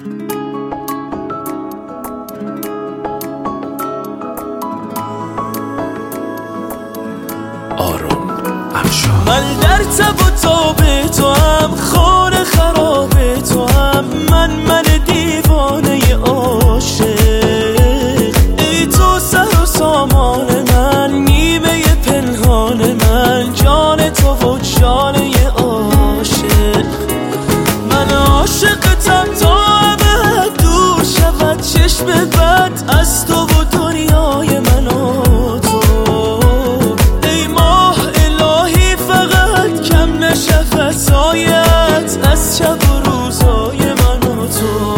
آرون افشار. من در تب و تاب تو هم، خانه خراب تو هم، من دیوانه عاشق. ای تو سر و سامان من، نیمه پنهان من، جان تو و جانه عاشق. من عاشقتم تا ابد دور شود چشم بد از تو و دنیای من و تو. ای ماه الهی فقط کم نشه فضایت از شب و روزای من و تو.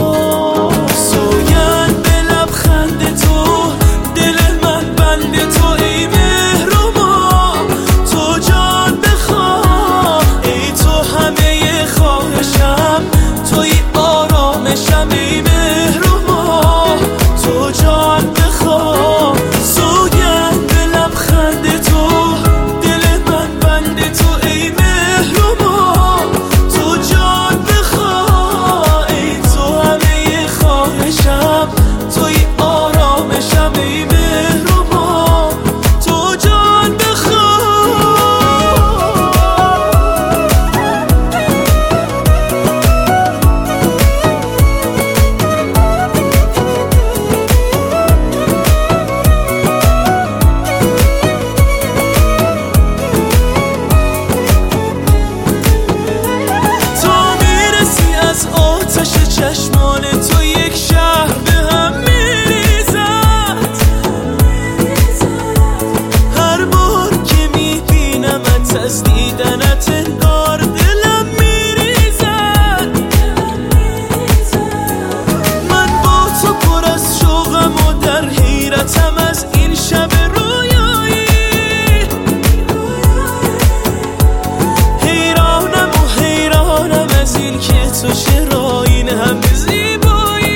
سوگند به لبخند تو، دل من بند تو، ای مهربا تو جان بخواه. ای تو همه خواهشم، توی آرامشم، ای مهربا تو جان بخواه. سوگند به لبخند تو، دل من بند تو، ای مهربا تو جان بخواه. ای تو همه خواهشم، توی آرامشم، ای مهربا تو جان بخواه. تا میرسی از آتش چشمان تو، یک شهر به هم میریزد. هر بار که میبینمت از دیدنت انگار دلم میریزد. من با تو پر از شوقم و در حیرتم از این شب رویایی. حیرانم از این که تو چرا این همه زیبایی.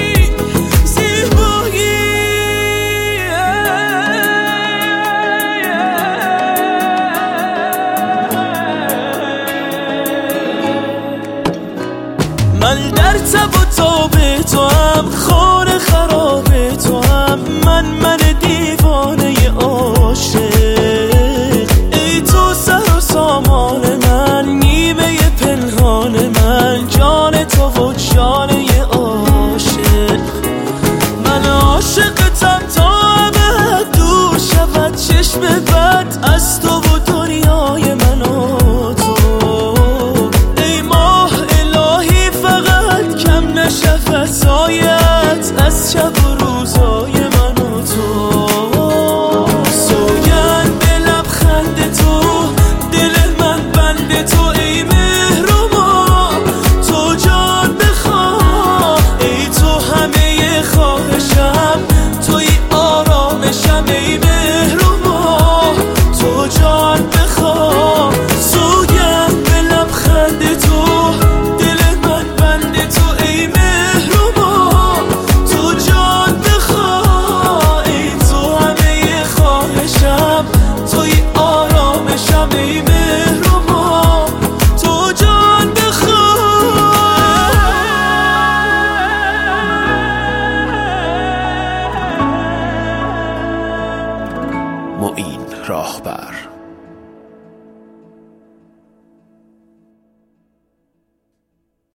من در تب و تاب تو هم، خانه خراب تو هم، من دیوانه عاشق. ای تو سر و سامان من، نیمه پنهان من، جان تو و جانه عاشق. من عاشقتم تا ابد دور شود چشم بد از تو و دنیای من و تو. ای ماه الهی فقط کم نشه فضایت از شب